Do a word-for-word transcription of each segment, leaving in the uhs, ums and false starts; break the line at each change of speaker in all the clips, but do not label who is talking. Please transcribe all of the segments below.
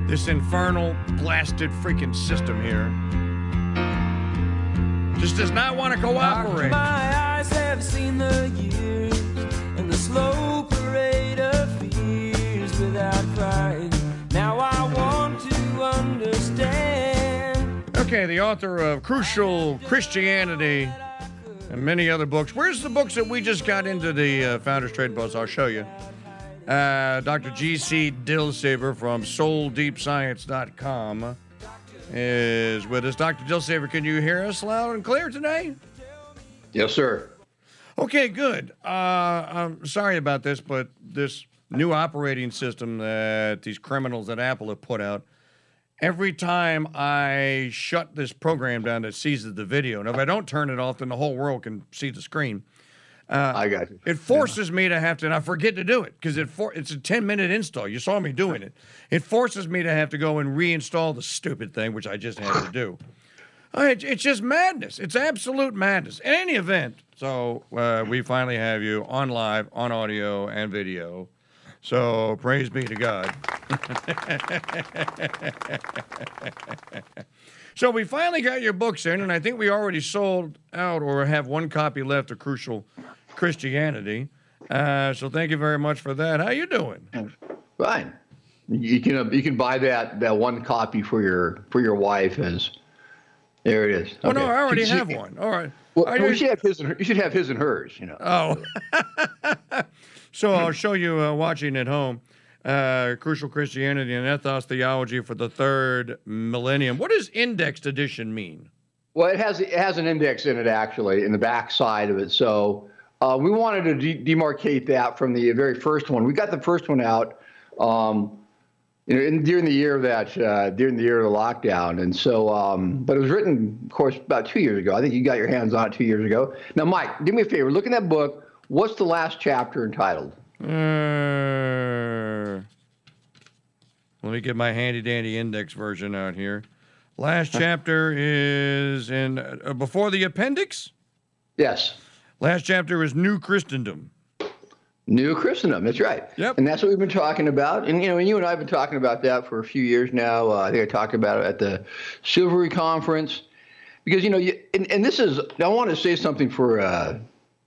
This infernal, blasted freaking system here just does not want to cooperate.
My eyes have seen the years and the slow parade of fears without crying. Now I want to understand.
Okay, the author of Crucial Christianity and many other books. Where's the books that we just got into the uh, Founders Trade Post? I'll show you. Uh, Doctor G C Dilsaver from soul deep science dot com is with us. Doctor Dilsaver, can you hear us loud and clear today?
Yes, sir.
Okay, good. Uh, I'm sorry about this, but this new operating system that these criminals at Apple have put out, every time I shut this program down that seizes the video, and if I don't turn it off, then the whole world can see the screen. Uh,
I got you.
It forces yeah. me to have to, and I forget to do it because it for, it's a ten-minute install. You saw me doing it. It forces me to have to go and reinstall the stupid thing, which I just had to do. Uh, it, it's just madness. It's absolute madness. In any event, so uh, we finally have you on live, on audio, and video. So praise be to God. So we finally got your books in, and I think we already sold out or have one copy left of Crucial Christianity. Uh, so thank you very much for that. How you doing?
Fine. You can uh, you can buy that that one copy for your for your wife as there it is.
Oh
okay.
no, I already
she,
have
she,
one. All right.
Well,
I,
well, you should have his and her, you should have his and hers. You know.
Oh. So I'll show you uh, watching at home. Uh, Crucial Christianity and Ethos Theology for the Third Millennium. What does indexed edition mean?
Well, it has it has an index in it actually in the back side of it. So uh, we wanted to de demarcate that from the very first one. We got the first one out, um, you know, in, during the year of that uh, during the year of the lockdown, and so. Um, but it was written, of course, about two years ago. I think you got your hands on it two years ago. Now, Mike, do me a favor. Look in that book. What's the last chapter entitled?
Uh, let me get my handy-dandy index version out here. Last chapter is in uh, before the appendix?
Yes.
Last chapter is New Christendom.
New Christendom, that's right.
Yep.
And that's what we've been talking about. And, you know, and you and I have been talking about that for a few years now. Uh, I think I talked about it at the Silvery Conference. Because, you know, you, and, and this is, I want to say something for, uh,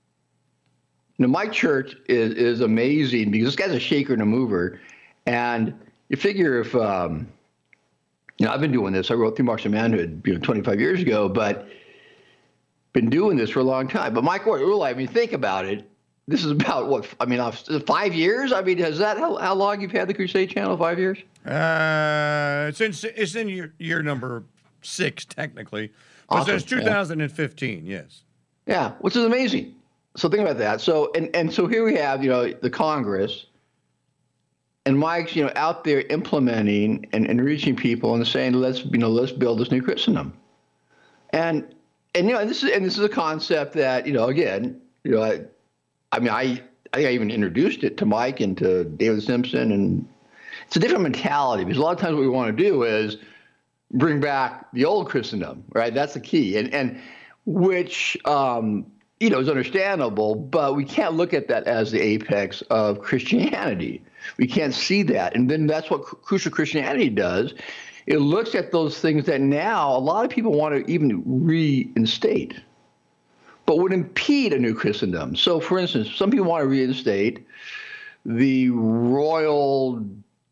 you know, my church is, is amazing because this guy's a shaker and a mover. And you figure if, um, you know, I've been doing this. I wrote Through Marks of Manhood, you know, twenty-five years ago, but been doing this for a long time. But Mike, really, I mean, think about it. This is about what, I mean, five years? I mean, is that how, how long you've had the Crusade Channel? Five years?
Uh, it's in, it's in year, year number six, technically. But
Awesome.
it's two thousand fifteen, yeah. Yes.
Yeah, which is amazing. So think about that. So, and, and so here we have, you know, the Congress, and Mike's, you know, out there implementing and, and reaching people and saying, let's, you know, let's build this new Christendom. And, and, you know, and this is, and this is a concept that, you know, again, you know, I, I mean, I, I even introduced it to Mike and to David Simpson, and it's a different mentality because a lot of times what we want to do is bring back the old Christendom, right? That's the key. And, and which, um, you know, is understandable, but we can't look at that as the apex of Christianity. We can't see that. And then that's what Crucial Christianity does. It looks at those things that now a lot of people want to even reinstate, but would impede a new Christendom. So, for instance, some people want to reinstate the royal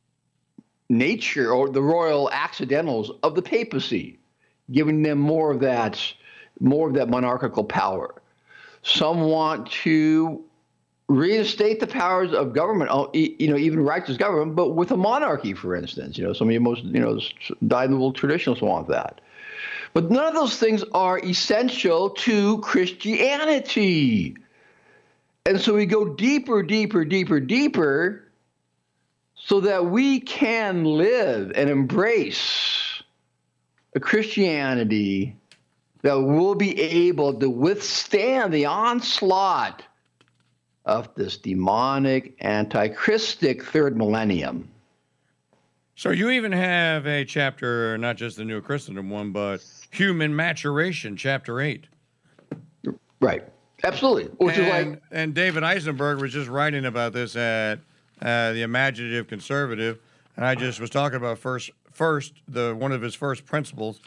nature or the royal accidentals of the papacy, giving them more of that, more of that monarchical power. Some want to reinstate the powers of government, you know, even righteous government, but with a monarchy, for instance. You know, some of the most, you know, dyed-in-the-wool traditionalists want that. But none of those things are essential to Christianity. And so we go deeper, deeper, deeper, deeper, so that we can live and embrace a Christianity that will be able to withstand the onslaught of this demonic, anti-Christic third millennium.
So you even have a chapter, not just the New Christendom one, but Human Maturation, chapter eight.
Right. Absolutely. Which
and,
is like,
and David Eisenberg was just writing about this at uh, the Imaginative Conservative, and I just was talking about First first, the one of his first principles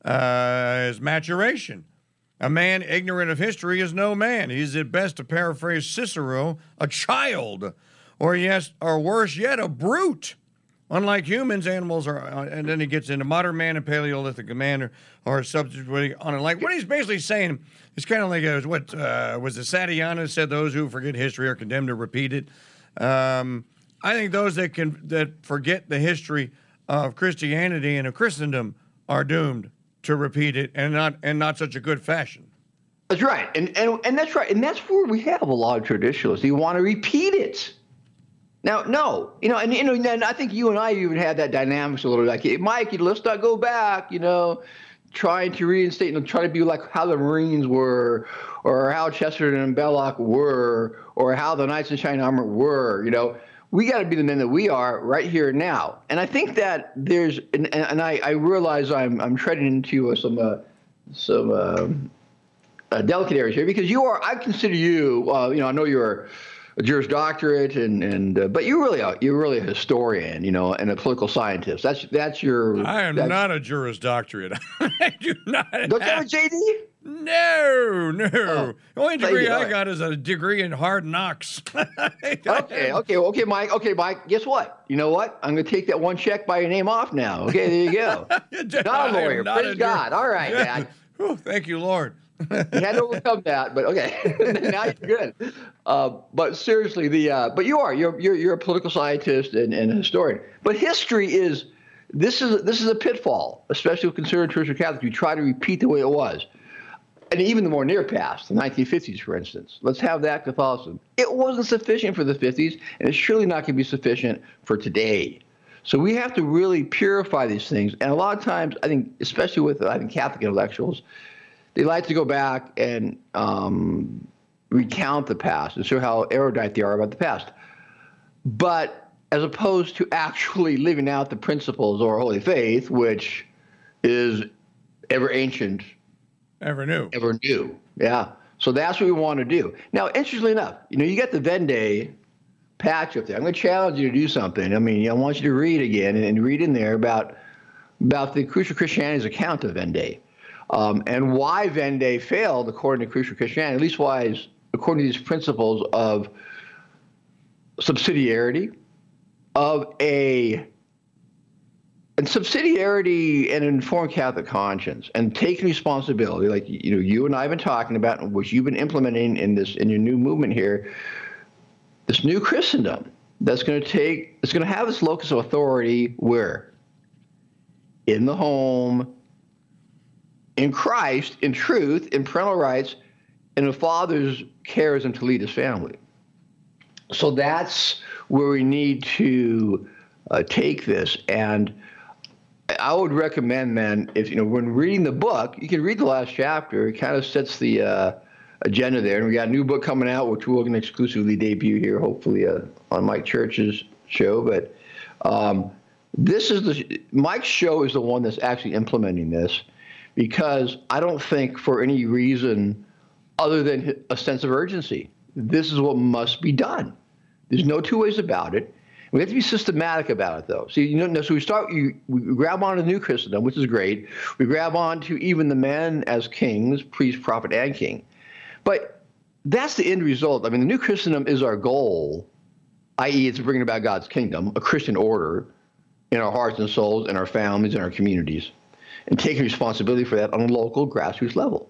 uh, is maturation. A man ignorant of history is no man. He's at best, to paraphrase Cicero, a child, or yes, or worse yet, a brute. Unlike humans, animals are, uh, and then he gets into modern man and Paleolithic man are, are substituting on it. Like what he's basically saying is kind of like uh, what uh, was it Satiana said: "Those who forget history are condemned to repeat it." Um, I think those that can that forget the history of Christianity and of Christendom are doomed to repeat it, and not and not such a good fashion.
That's right, and and and that's right, and that's where we have a lot of traditionalists. You want to repeat it. Now, no, you know, and you know, and I think you and I even had that dynamics a little bit. Like, hey, Mike, let's not go back. You know, trying to reinstate and try to be like how the Marines were, or how Chesterton and Belloc were, or how the Knights in Shining Armor were. You know, we got to be the men that we are right here and now. And I think that there's, and, and I, I realize I'm I'm treading into uh, some uh, some uh, uh, delicate areas here because you are. I consider you. Uh, you know, I know you're a Juris Doctorate, and and uh, but you're really a you're really a historian, you know, and a political scientist. That's that's your.
I am not a Juris Doctorate. I do not.
Don't you have a J D?
No, no.
Oh,
the only degree I
right.
got is a degree in hard knocks.
Okay, okay, okay, Mike. Okay, Mike. Guess what? You know what? I'm going to take that one check by your name off now. Okay, there you go. Not a lawyer.
Not
Praise
a
God. All right, man.
Whew, thank you, Lord.
You had to overcome that, but okay, now you're good. Uh, but seriously, the uh, but you are you're you're you're a political scientist and, and a historian. But history is this is this is a pitfall, especially with conservative Church or Catholic. You try to repeat the way it was, and even the more near past, the nineteen fifties, for instance. Let's have that Catholicism. It wasn't sufficient for the fifties, and it's surely not going to be sufficient for today. So we have to really purify these things. And a lot of times, I think, especially with I think Catholic intellectuals, they like to go back and um, recount the past and show how erudite they are about the past. But as opposed to actually living out the principles of our holy faith, which is ever ancient,
Ever new.
ever new. Yeah. So that's what we want to do. Now, interestingly enough, you know, you got the Venday patch up there. I'm going to challenge you to do something. I mean, I want you to read again and, and read in there about, about the Crucial Christianity's account of Venday. Um, and why Venday failed, according to Crucial Christianity, at least why, according to these principles of subsidiarity, of a and subsidiarity and informed Catholic conscience, and taking responsibility, like you know, you and I have been talking about, which you've been implementing in this in your new movement here, this new Christendom that's going to take, it's going to have this locus of authority where, in the home, in Christ, in truth, in parental rights, and a father's cares him to lead his family. So that's where we need to uh, take this. And I would recommend, man, if you know, when reading the book, you can read the last chapter. It kind of sets the uh, agenda there. And we got a new book coming out, which we're going to exclusively debut here, hopefully, uh, on Mike Church's show. But um, this is the Mike's show is the one that's actually implementing this. Because I don't think for any reason other than a sense of urgency, this is what must be done. There's no two ways about it. We have to be systematic about it, though. So, you know, so we start, you, we grab on to the new Christendom, which is great. We grab on to even the men as kings, priest, prophet, and king. But that's the end result. I mean, the new Christendom is our goal, that is it's bringing about God's kingdom, a Christian order in our hearts and souls, in our families, in our communities, and taking responsibility for that on a local grassroots level.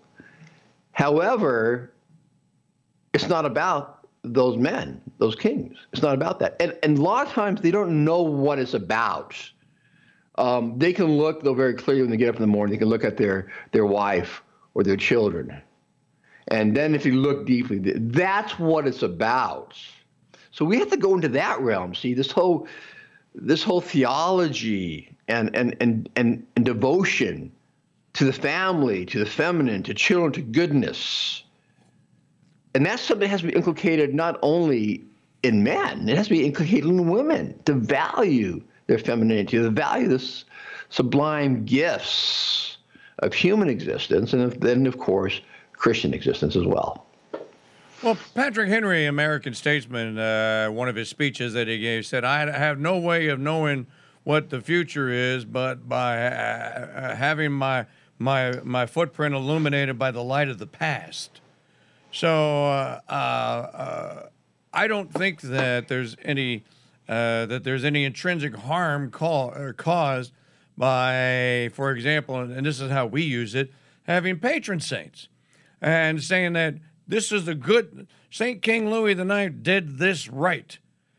However, it's not about those men, those kings. It's not about that. And, and a lot of times they don't know what it's about. Um, they can look, though, very clearly when they get up in the morning, they can look at their, their wife or their children. And then if you look deeply, that's what it's about. So we have to go into that realm. See, this whole this whole theology and and and and, and devotion to the family, to the feminine, to children, to goodness. And that's something that has to be inculcated not only in men, it has to be inculcated in women to value their femininity, to value this sublime gifts of human existence, and then, of course, Christian existence as well.
Well, Patrick Henry, American statesman, uh, one of his speeches that he gave said, I have no way of knowing what the future is, but by uh, uh, having my my my footprint illuminated by the light of the past. So uh, uh, uh, I don't think that there's any uh, that there's any intrinsic harm call, or caused by, for example, and this is how we use it, having patron saints, and saying that this is the good Saint King Louis the Ninth did this right.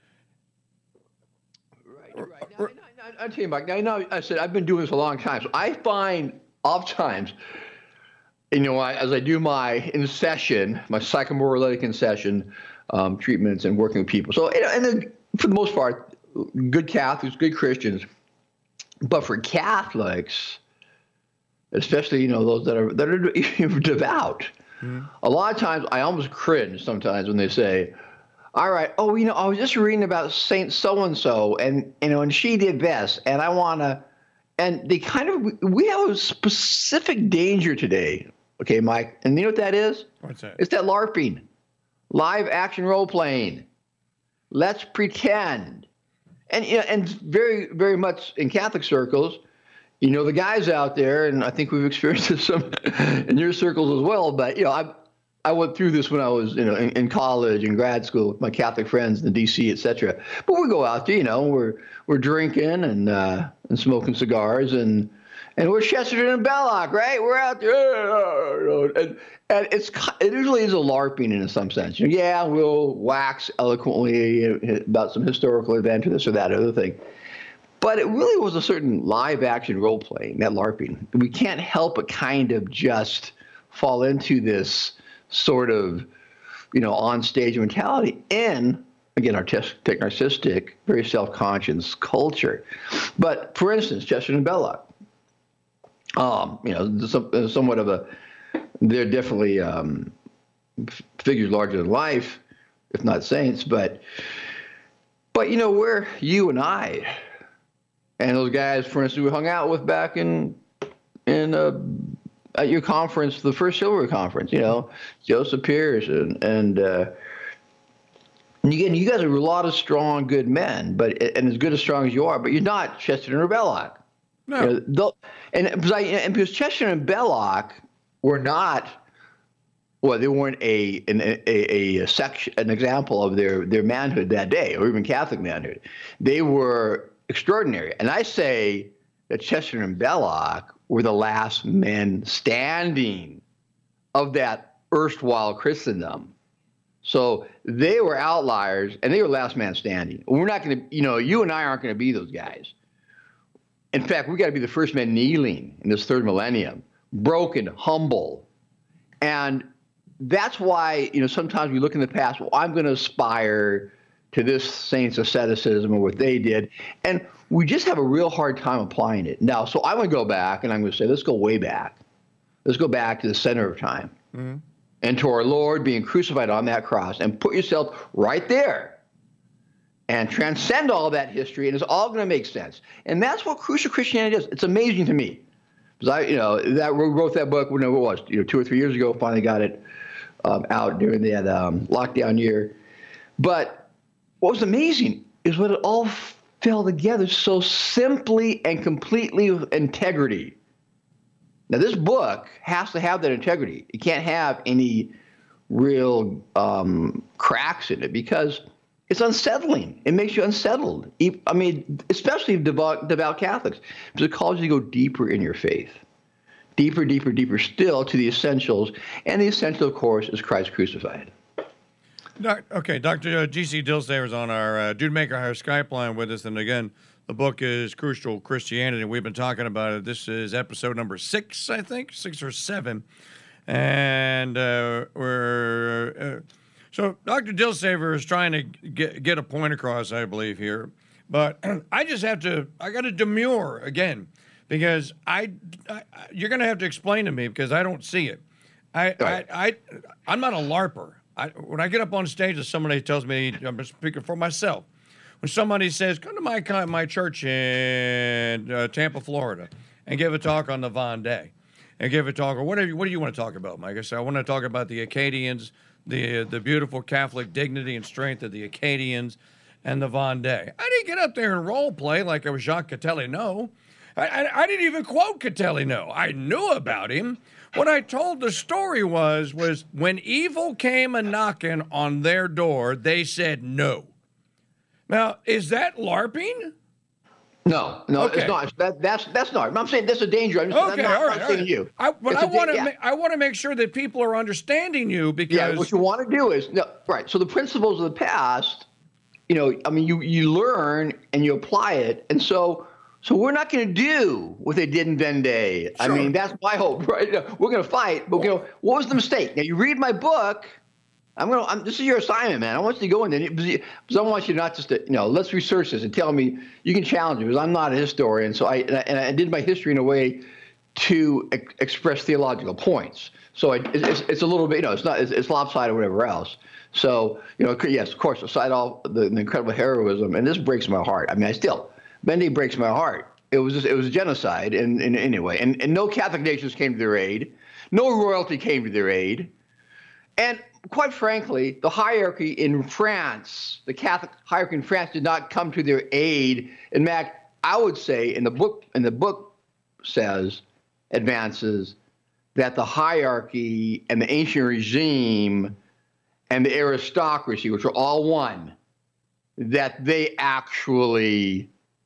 Right, right. Now, now, now, I'll tell you, Mike. Now, now, I said I've been doing this a long time, so I find oftentimes, you know, I, as I do my in session, my psychomoralitic in session um, treatments and working with people. So, and then for the most part, good Catholics, good Christians, but for Catholics, especially, you know, those that are that are devout, mm-hmm. a lot of times I almost cringe sometimes when they say, all right, oh, you know, I was just reading about Saint so-and-so, and, you know, and she did this, and I want to, and they kind of, we have a specific danger today, okay, Mike, and you know what that is?
What's that?
It's that LARPing, live action role-playing. Let's pretend. And, you know, and very, very much in Catholic circles, you know, the guys out there, and I think we've experienced this some in your circles as well, but, you know, I I went through this when I was, you know, in, in college and grad school with my Catholic friends in D C, et cetera. But we go out there, you know, we're we're drinking and uh, and smoking cigars, and and we're Chesterton and Belloc, right? We're out there, and and it's it usually is a LARPing in some sense. You know, yeah, we'll wax eloquently about some historical event or this or that other thing. But it really was a certain live action role playing, that LARPing. We can't help but kind of just fall into this sort of, you know, on stage mentality in, again, artistic, narcissistic, very self-conscious culture. But for instance, Chesterton and Belloc, um, you know, some, somewhat of a, they're definitely um, figures larger than life, if not saints. But, but you know, where you and I and those guys, for instance, we hung out with back in in. Uh, at your conference, the first Silver Conference, you know, Joseph Pierce and, and, uh, and again, you guys are a lot of strong, good men, but, and as good as strong as you are, but you're not Chesterton or Belloc.
No.
You know, and, because I, and because Chesterton and Belloc were not, well, they weren't a, an, a, a, a section, an example of their, their manhood that day, or even Catholic manhood. They were extraordinary. And I say that Chesterton and Belloc were the last men standing of that erstwhile Christendom. So they were outliers, and they were last man standing. We're not going to, you know, you and I aren't going to be those guys. In fact, we got to be the first men kneeling in this third millennium, broken, humble. And that's why, you know, sometimes we look in the past, well, I'm going to aspire to this saint's asceticism or what they did. And we just have a real hard time applying it. Now, so I want to go back, and I'm going to say, let's go way back. Let's go back to the center of time, mm-hmm. and to our Lord being crucified on that cross, and put yourself right there and transcend all that history, and it's all going to make sense. And that's what crucial Christianity is. It's amazing to me. Because I, you know, that wrote that book when it was, you know, two or three years ago, finally got it um, out during that um, lockdown year. But what was amazing is what it all fell together so simply and completely with integrity. Now, this book has to have that integrity. It can't have any real um, cracks in it because it's unsettling. It makes you unsettled. I mean, especially devout, devout Catholics, because it calls you to go deeper in your faith. Deeper, deeper, deeper still to the essentials. And the essential, of course, is Christ crucified.
Doc, okay, Doctor G C Dilsaver is on our uh, Dude Maker Hire Skype line with us. And again, the book is Crucial Christianity. We've been talking about it. This is episode number six, I think, six or seven. And uh, we're... Uh, so Doctor Dilsaver is trying to get, get a point across, I believe, here. But I just have to... I got to demur again because I, I you're going to have to explain to me because I don't see it. I, I, I, I'm not a LARPer. I, when I get up on stage and somebody tells me, I'm speaking for myself, when somebody says, come to my my church in uh, Tampa, Florida, and give a talk on the Vendée, and give a talk, or whatever, what do you want to talk about, Mike? I said, I want to talk about the Acadians, the the beautiful Catholic dignity and strength of the Acadians, and the Vendée. I didn't get up there and role play like I was Jacques Catelli. No, I, I, I didn't even quote Catelli. No, I knew about him. What I told the story was was when evil came a knocking on their door, they said no. Now, is that LARPing?
No, no,
Okay.
it's not. That, that's that's not. I'm saying that's a danger. I'm, just,
Okay,
I'm not,
all right,
not
all
saying
right.
you.
I, but
It's
I
a da-
want to
yeah.
ma- I want to make sure that people are understanding you because
Yeah, what you want to do is no, right. So the principles of the past, you know, I mean, you you learn and you apply it, and so so we're not going to do what they did in Vendée. I
Sure.
mean, that's my hope, right? We're going to fight, but you know, what was the mistake? Now you read my book. I'm gonna. I'm, this is your assignment, man. I want you to go in there because I want you not just to, you know, let's research this and tell me. You can challenge me because I'm not a historian. So I and I, and I did my history in a way to ex- express theological points. So I, it's, it's a little bit, you know, it's not, it's, it's lopsided or whatever else. So, you know, yes, of course, aside all the, the incredible heroism, and this breaks my heart. I mean, I still, Vendée breaks my heart. It was just, it was a genocide in, in anyway, and, and no Catholic nations came to their aid. No royalty came to their aid. And quite frankly, the hierarchy in France, the Catholic hierarchy in France did not come to their aid. In fact, I would say in the book, in the book says, advances that the hierarchy and the ancient regime and the aristocracy, which are all one, that they actually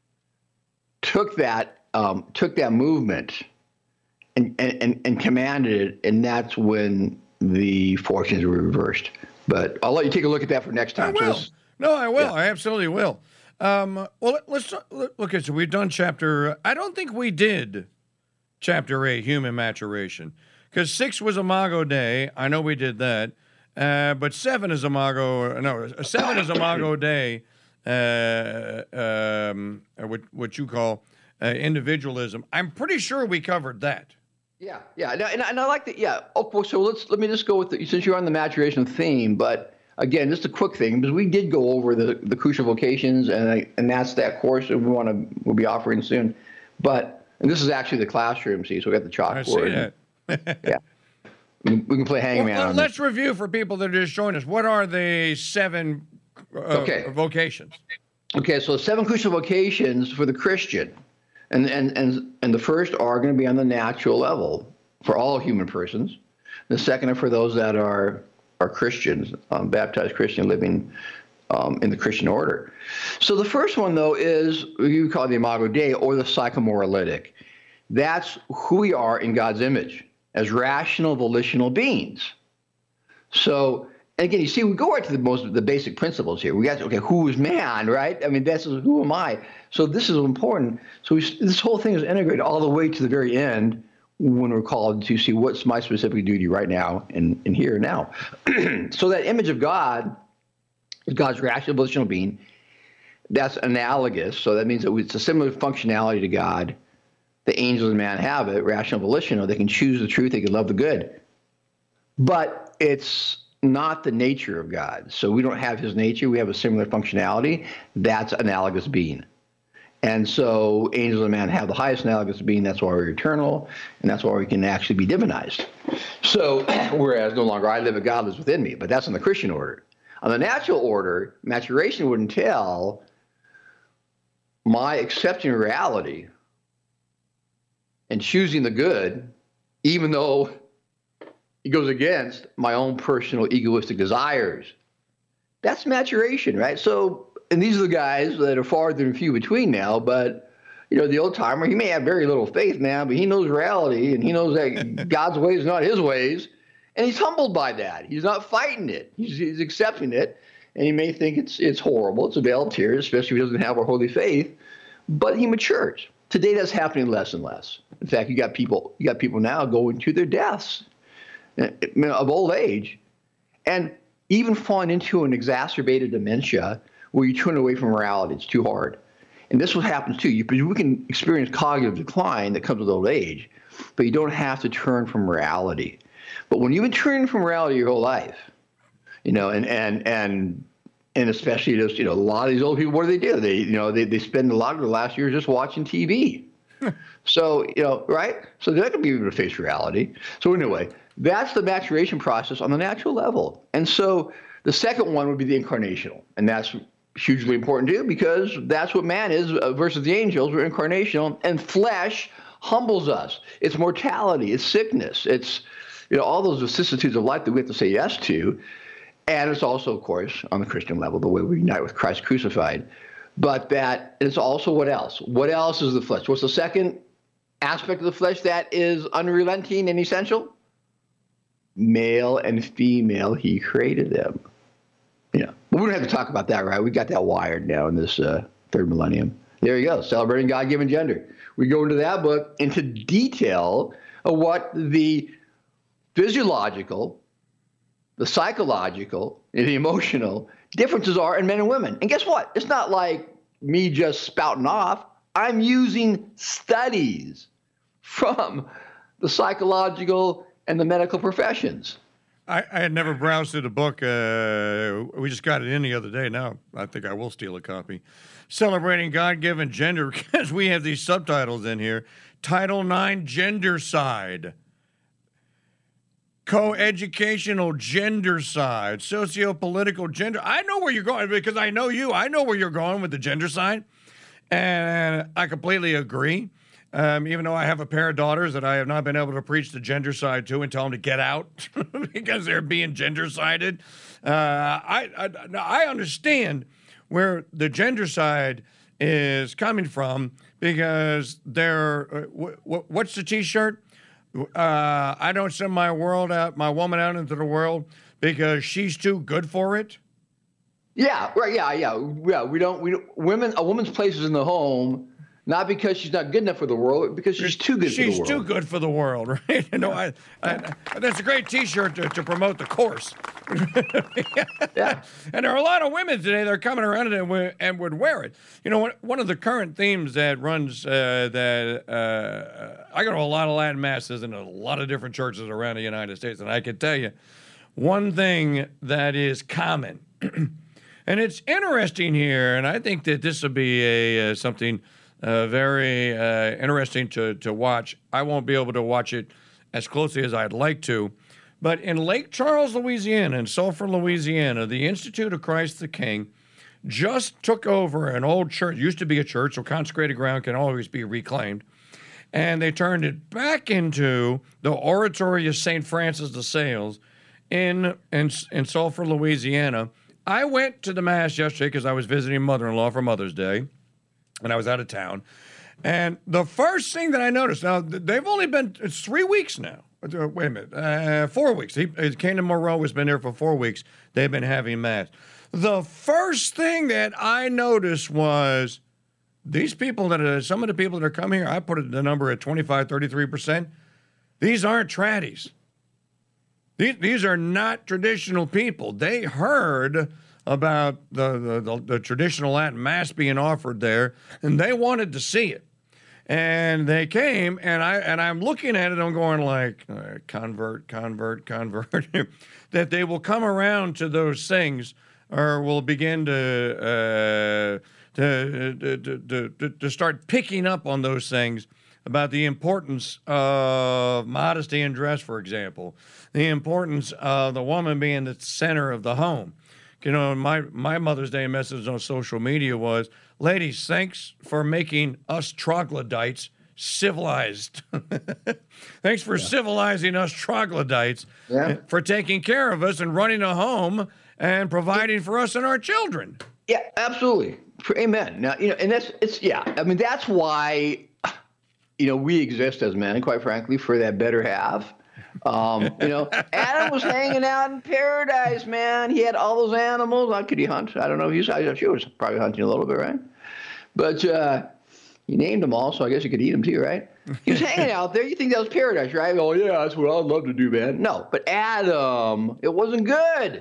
took that um, took that movement and, and, and commanded it, and that's when the fortunes were reversed. But I'll let you take a look at that for next
I
time. So
will.
this-
No, I will.
Yeah.
I absolutely will. Um, well, let- let's look at so we've done chapter. I don't think we did chapter eight, human maturation, because six was Imago Dei. I know we did that, uh, but seven is Imago. No, seven is Imago Dei. Uh, um, what what you call uh, individualism. I'm pretty sure we covered that.
Yeah, yeah, and, I- and, I- and I like that. Yeah. Oh, well, so let's let me just go with the, since you're on the maturation theme, but again, just a quick thing because we did go over the the crucial vocations, and I, and that's that course that we want to we'll be offering soon. But and this is actually the classroom. See, so we got the
I see
chalkboard.
that.
Yeah, we can, we can play hangman
Well,
on
let's
this.
review for people that just joined us. What are the seven uh,
Okay.
vocations?
Okay, so seven crucial vocations for the Christian, and and and and the first are going to be on the natural level for all human persons. The second are for those that are are Christians, um, baptized Christian living um, in the Christian order. So the first one though is you call it the Imago Dei or the psychomoralytic. That's who we are in God's image as rational volitional beings. So. And again, you see, we go right to the most the basic principles here. We got okay, who is man, right? I mean, that's who am I? So this is important. So we, this whole thing is integrated all the way to the very end when we're called to see what's my specific duty right now and, and here and now. So that image of God is God's rational volitional being. That's analogous. So that means that it's a similar functionality to God. The angels and man have it, rational volitional. They can choose the truth. They can love the good. But it's not the nature of God. So we don't have his nature. We have a similar functionality. That's analogous being. And so angels and man have the highest analogous being. That's why we're eternal. And that's why we can actually be divinized. So whereas no longer I live, but God lives within me. But that's in the Christian order. On the natural order, maturation would entail my accepting reality and choosing the good, even though it goes against my own personal egoistic desires. That's maturation, right? So, and these are the guys that are farther and few between now, but, you know, the old timer, he may have very little faith now, but he knows reality and he knows that God's ways are not his ways. And he's humbled by that. He's not fighting it. He's, he's accepting it. And he may think it's it's horrible. It's a veil of tears, especially if he doesn't have our holy faith. But he matures. Today, that's happening less and less. In fact, you got people, you got people now going to their deaths of old age, and even falling into an exacerbated dementia where you turn away from morality. It's too hard. And this is what happens too. You, we can experience cognitive decline that comes with old age, but you don't have to turn from morality. But when you've been turning from morality your whole life, you know, and and and and especially those, you know, a lot of these old people, what do they do? They, you know, they, they spend a lot of the last years just watching T V. So, you know, right? So they're not going to be able to face reality. So anyway, that's the maturation process on the natural level. And so the second one would be the incarnational. And that's hugely important too, because that's what man is uh, versus the angels. We're incarnational, and flesh humbles us. It's mortality, it's sickness, it's you know all those vicissitudes of life that we have to say yes to, and it's also, of course, on the Christian level, the way we unite with Christ crucified. But that it's also what else? What else is the flesh? What's the second aspect of the flesh that is unrelenting and essential? Male and female, he created them. Yeah, but we don't have to talk about that, right? We got that wired now in this uh, third millennium. There you go, celebrating God-given gender. We go into that book into detail of what the physiological, the psychological, and the emotional differences are in men and women. And guess what? It's not like me just spouting off. I'm using studies from the psychological and the medical professions.
I, I had never browsed through the book. Uh, we just got it in the other day. Now I think I will steal a copy. Celebrating God-given gender, because we have these subtitles in here. Title nine, Gender Side. Co-educational gender side. Socio-political gender. I know where you're going because I know you. I know where you're going with the gender side. And I completely agree. Um, even though I have a pair of daughters that I have not been able to preach the gender side to and tell them to get out because they're being gender-sided. Uh, I, I, I understand where the gender side is coming from because they're, uh, w- w- what's the T-shirt? Uh, I don't send my world out, my woman out into the world because she's too good for it.
Yeah, right. Yeah, yeah, yeah. We don't. We don't, women. A woman's place is in the home, not because she's not good enough for the world, but because she's too good
she's
for the world.
She's too good for the world, right? You know, I, I, that's a great T-shirt to, to promote the course.
Yeah.
And there are a lot of women today that are coming around and, w- and would wear it. You know, one of the current themes that runs uh, that uh, I go to a lot of Latin masses in a lot of different churches around the United States, and I can tell you one thing that is common. And it's interesting here, and I think that this will be a uh, something uh, very uh, interesting to, to watch. I won't be able to watch it as closely as I'd like to, but in Lake Charles, Louisiana, in Sulphur, Louisiana, the Institute of Christ the King just took over an old church. It used to be a church, so consecrated ground can always be reclaimed, and they turned it back into the Oratory of Saint Francis de Sales in, in, in Sulphur, Louisiana. I went to the Mass yesterday because I was visiting mother-in-law for Mother's Day, and I was out of town. And the first thing that I noticed, now, they've only been, it's three weeks now. Uh, wait a minute, uh, four weeks. He, Kingdom Moreau has been there for four weeks. They've been having Mass. The first thing that I noticed was these people that are, some of the people that are coming here, I put the number at twenty-five, thirty-three percent. These aren't tradies. These, these are not traditional people. They heard about the, the, the, the traditional Latin Mass being offered there, and they wanted to see it. And they came, and, I, and I'm looking at it, I'm going like, uh, convert, convert, convert, that they will come around to those things or will begin to, uh, to, to, to, to, to start picking up on those things about the importance of modesty in dress, for example, the importance of the woman being the center of the home. You know, my, my Mother's Day message on social media was, ladies, thanks for making us troglodytes civilized. Thanks for yeah. civilizing us troglodytes, yeah. for taking care of us and running a home and providing for us and our children.
Yeah, absolutely. Amen. Now, you know, and that's, it's, yeah, I mean, that's why, you know, we exist as men, quite frankly, for that better half. Um, you know, Adam was hanging out in paradise, man. He had all those animals. How could he hunt? I don't know. He was, I'm sure he was probably hunting a little bit, right? But uh, he named them all, so I guess he could eat them too, right? He was hanging out there. You think that was paradise, right? Oh, yeah, that's what I'd love to do, man. No, but Adam, it wasn't good.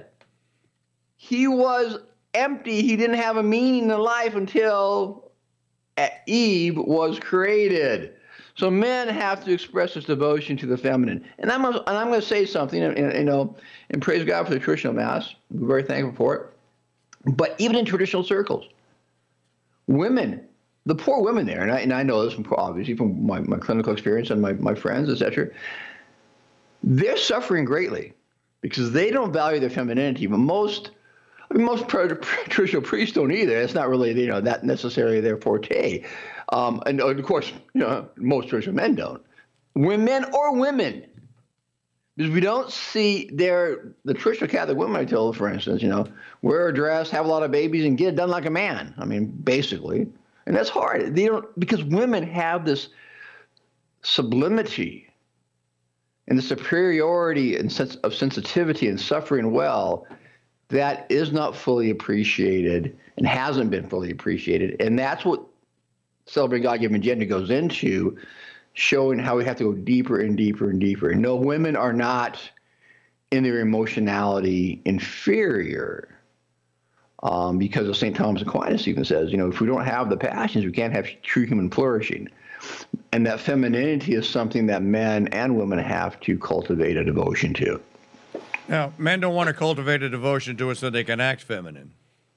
He was empty. He didn't have a meaning in life until Eve was created. So men have to express this devotion to the feminine. And I'm, and I'm going to say something, and, and, you know, and praise God for the traditional Mass. We're very thankful for it. But even in traditional circles, women, the poor women there, and I, and I know this from, obviously from my, my clinical experience and my, my friends, et cetera, they're suffering greatly because they don't value their femininity. But most I mean, most pro- traditional priests don't either. It's not really, you know, that necessarily their forte. Um, and of course, you know, most traditional men don't. Women or women. Because we don't see their, the traditional Catholic women, I tell, for instance, you know, wear a dress, have a lot of babies, and get it done like a man. I mean, basically. And that's hard. They don't, because women have this sublimity and the superiority and sense of sensitivity and suffering well that is not fully appreciated and hasn't been fully appreciated. And that's what Celebrating God-Given Gender goes into, showing how we have to go deeper and deeper and deeper. And no, women are not in their emotionality inferior, um, because of Saint Thomas Aquinas even says, you know, if we don't have the passions, we can't have true human flourishing. And that femininity is something that men and women have to cultivate a devotion to.
Now, men don't want to cultivate a devotion to it so they can act feminine.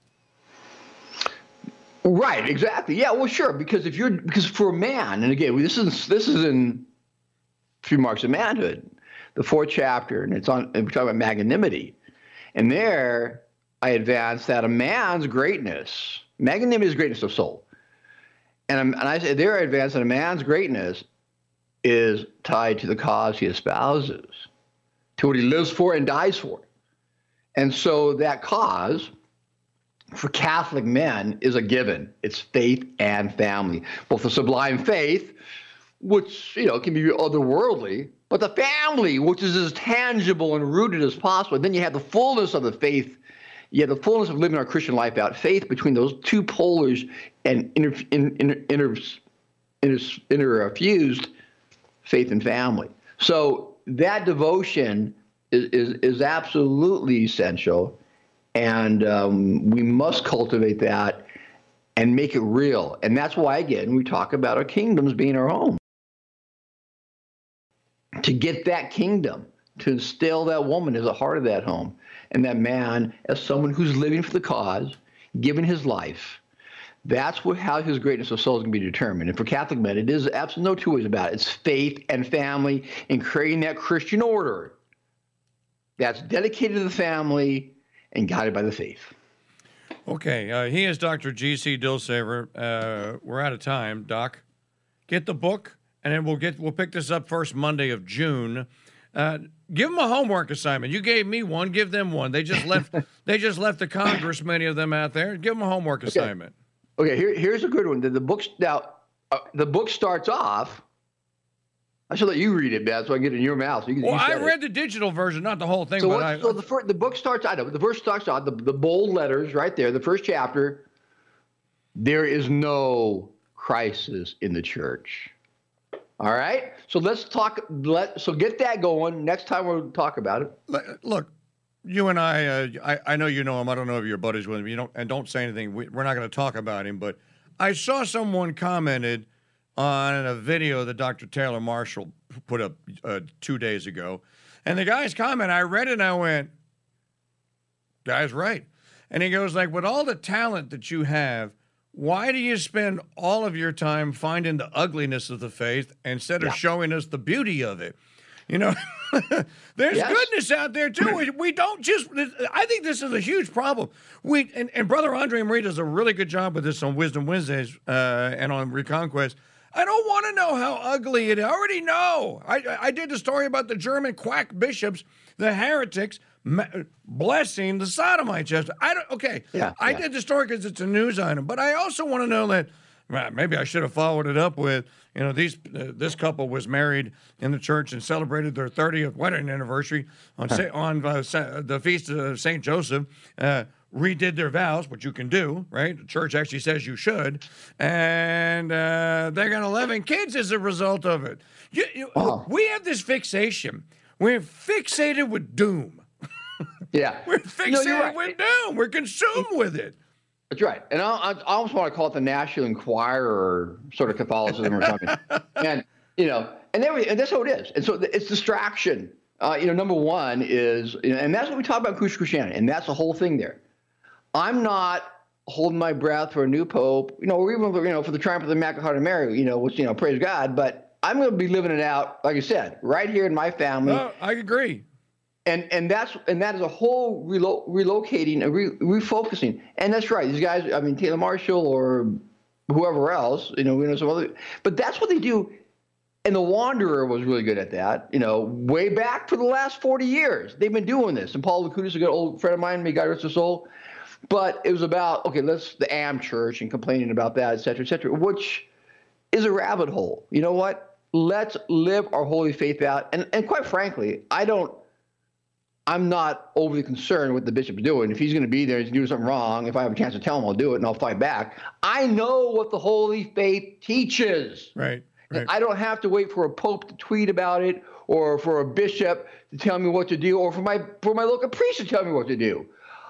Right, exactly. Yeah, well, sure, because if you're because for a man, and again, this is this is in Three Marks of Manhood, the fourth chapter, and it's on. And we're talking about magnanimity, and there I advance that a man's greatness, magnanimity is greatness of soul, and I'm, and I say there I advance that a man's greatness is tied to the cause he espouses, to what he lives for and dies for, and so that cause for Catholic men is a given. It's faith and family, both the sublime faith, which, you know, can be otherworldly, but the family, which is as tangible and rooted as possible. And then you have the fullness of the faith. You have the fullness of living our Christian life out, faith between those two polars and inter, in, inter, inter, inter, interfused faith and family. So that devotion is, is, is absolutely essential. And um, we must cultivate that and make it real. And that's why, again, we talk about our kingdoms being our home. To get that kingdom, to instill that woman as a heart of that home, and that man as someone who's living for the cause, giving his life. That's what, how his greatness of soul is going to be determined. And for Catholic men, it is absolutely no two ways about it. It's faith and family and creating that Christian order that's dedicated to the family and guided by the faith.
Okay, uh, he is Doctor G C Dilsaver. Uh, we're out of time, Doc. Get the book, and then we'll get we'll pick this up first Monday of June. Uh, give them a homework assignment. You gave me one. Give them one. They just left. they just left the Congress. Many of them out there. Give them a homework
Okay.
assignment.
Okay, here, here's a good one. The, the book's now. Uh, the book starts off. I should let you read it, man, so I can get it in your mouth. So you,
Well,
you
I
said
read
it.
the digital version, not the whole thing.
So,
but
what,
I,
so the first, the book starts. I know the verse starts out the the bold letters right there. The first chapter. There is no crisis in the church. All right. So let's talk. Let so get that going. Next time we'll talk about it.
look, you and I, uh, I, I know you know him. I don't know if you're buddies with him. You don't, and don't say anything. We, we're not going to talk about him. But I saw someone commented on a video that Doctor Taylor Marshall put up uh, two days ago, and the guy's comment, I read it and I went, "Guy's right." And he goes like, "With all the talent that you have, why do you spend all of your time finding the ugliness of the faith instead of
Yeah.
showing us the beauty of it?" You know, there's
Yes.
goodness out there too. We, we don't just. I think this is a huge problem. We and, and Brother Andre Marie does a really good job with this on Wisdom Wednesdays uh, and on Reconquest. I don't want to know how ugly it is. I already know. I I did the story about the German quack bishops, the heretics, ma- blessing the sodomites. yesterday. I don't. Okay.
Yeah,
I
yeah.
did the story because it's a news item, but I also want to know that. Well, maybe I should have followed it up with, you know, these uh, this couple was married in the church and celebrated their thirtieth wedding anniversary on sa- on uh, sa- the feast of Saint Joseph. Uh, redid their vows, which you can do, right? The church actually says you should, and uh, they got eleven kids as a result of it. You, you,
Wow.
We have this fixation. We're fixated with doom.
Yeah.
We're
No,
fixated
you're right.
with doom. We're consumed with it.
That's right. And I, I almost want to call it the National Enquirer sort of Catholicism or something. And, you know, and, there, and that's how it is. And so it's distraction. Uh, you know, number one is, you know, and that's what we talk about in Christianity, and that's the whole thing there. I'm not holding my breath for a new pope, you know, or even, you know, for the triumph of the Immaculate Heart of Mary, you know, which, you know, praise God, but I'm going to be living it out, like I said, right here in my family.
Well, I agree.
and and that's and that is a whole relo- relocating and re- refocusing. And that's right. These guys, I mean, Taylor Marshall or whoever else, you know, we know some other, but that's what they do. And the Wanderer was really good at that, you know, way back for the last forty years. They've been doing this. And Paul Lukutis, a good old friend of mine, may God rest his soul. But it was about, okay, let's, the Am Church and complaining about that, et cetera, et cetera, which is a rabbit hole. You know what? Let's live our holy faith out. And, and quite frankly, I don't, I'm not overly concerned with the bishop's doing. If he's going to be there, he's doing something wrong. If I have a chance to tell him, I'll do it and I'll fight back. I know what the holy faith teaches.
Right. Right.
I don't have to wait for a pope to tweet about it or for a bishop to tell me what to do or for my for my local priest to tell me what to do.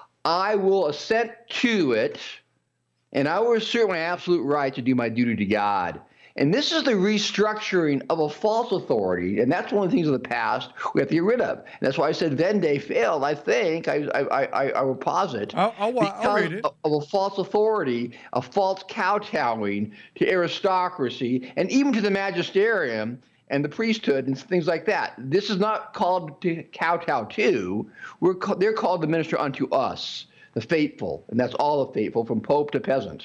I will assent to it, and I will assert my absolute right to do my duty to God. And this is the restructuring of a false authority, and that's one of the things of the past we have to get rid of. And that's why I said Vende failed, I think, I I, I, I will posit,
I'll, I'll, I'll read it.
Of, of a false authority, a false kowtowing to aristocracy, and even to the magisterium and the priesthood and things like that. This is not called to kowtow to. We're ca- they're called to minister unto us, the faithful, and that's all the faithful, from pope to peasant.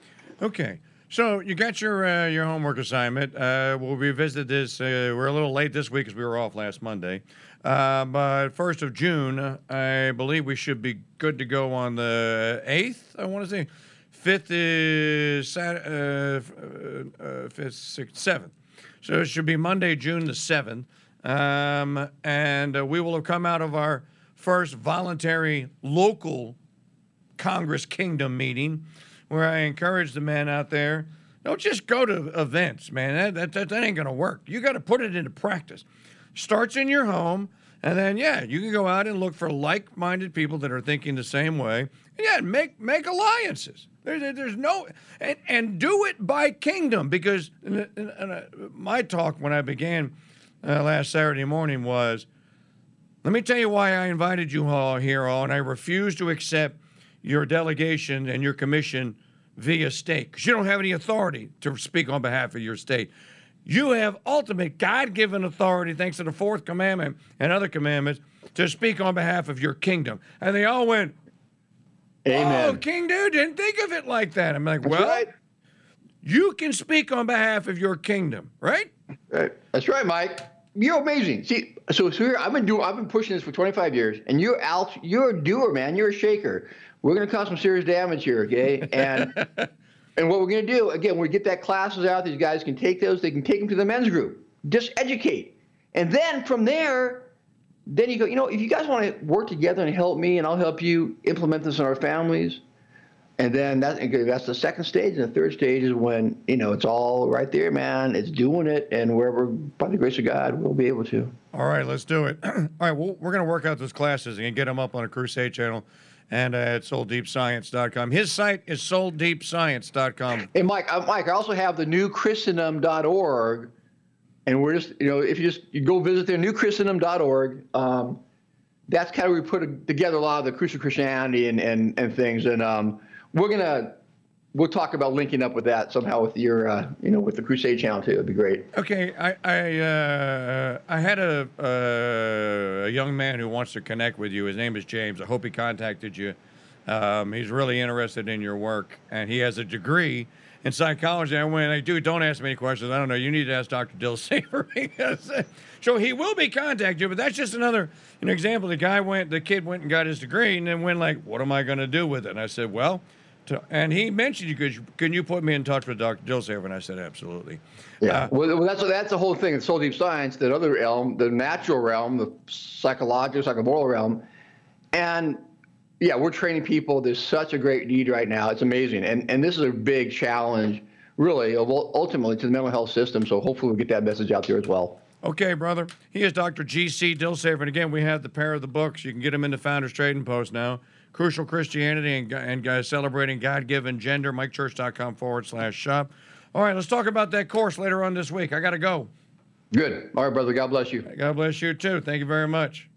Okay. So you got your uh, your homework assignment. Uh, we'll revisit this. Uh, we're a little late this week because we were off last Monday. Uh, but first of June, I believe we should be good to go on the eighth, I want to say. fifth is Sat- uh, uh, fifth, sixth, seventh. So it should be Monday, June the seventh. Um, and uh, we will have come out of our first voluntary local Congress Kingdom meeting, where I encourage the men out there, don't just go to events, man. That, that, that ain't going to work. You got to put it into practice. Starts in your home, and then, yeah, you can go out and look for like-minded people that are thinking the same way. And yeah, make make alliances. There, there, there's no, and, and do it by kingdom, because in, in, in, uh, my talk when I began uh, last Saturday morning was, let me tell you why I invited you all here all, and I refuse to accept your delegation and your commission via state, because you don't have any authority to speak on behalf of your state. You have ultimate God-given authority, thanks to the fourth commandment and other commandments, to speak on behalf of your kingdom. And they all went,
Amen.
oh, King Dude, didn't think of it like that. I'm like,
That's
well,
right.
you can speak on behalf of your kingdom, right?
Right. That's right, Mike. You're amazing. See, so, so here I've been doing, I've been pushing this for twenty-five years, and you're out. You're a doer, man. You're a shaker. We're going to cause some serious damage here, okay? And and what we're going to do, again, we get that classes out. These guys can take those. They can take them to the men's group. Just educate, and then from there, then you go. You know, if you guys want to work together and help me, and I'll help you implement this in our families. And then that, that's the second stage. And the third stage is when, you know, it's all right there, man. It's doing it. And wherever, by the grace of God, we'll be able to.
All right, let's do it. All right, well, we're going to work out those classes and get them up on a Crusade channel and uh, at soul deep science dot com. His site is soul deep science dot com.
Hey, Mike, uh, Mike, I also have the new christendom dot org. And we're just, you know, if you just you go visit there, new christendom dot org. Um, that's kind of where we put together a lot of the crucial Christianity and, and, and things. And, um, We're gonna we'll talk about linking up with that somehow with your uh, you know with the Crusade channel too. It'd be great.
Okay, I I uh, I had a uh, a young man who wants to connect with you. His name is James. I hope he contacted you. Um, he's really interested in your work, and he has a degree in psychology. I went, like, dude, don't ask me any questions. I don't know. You need to ask Doctor Dilsaver because so he will be contacting you. But that's just another an example. The guy went, the kid went and got his degree, and then went like, what am I going to do with it? And I said, well. To, and he mentioned you, could, can you put me in touch with Doctor Dilsaver? And I said, absolutely.
Yeah,
Uh,
well, well, that's that's the whole thing. It's soul deep science, that other realm, the natural realm, the psychological, psychomoral realm, and yeah, we're training people. There's such a great need right now. It's amazing, and and this is a big challenge, really, of ultimately to the mental health system. So hopefully we'll get that message out there as well.
Okay, brother. He is Doctor G C Dilsaver. And again, we have the pair of the books. You can get them in the Founders Trading Post now. Crucial Christianity and, and uh, Celebrating God-Given Gender, mikechurch.com forward slash shop. All right, let's talk about that course later on this week. I got to go.
Good. All right, brother. God bless you.
God bless you, too. Thank you very much.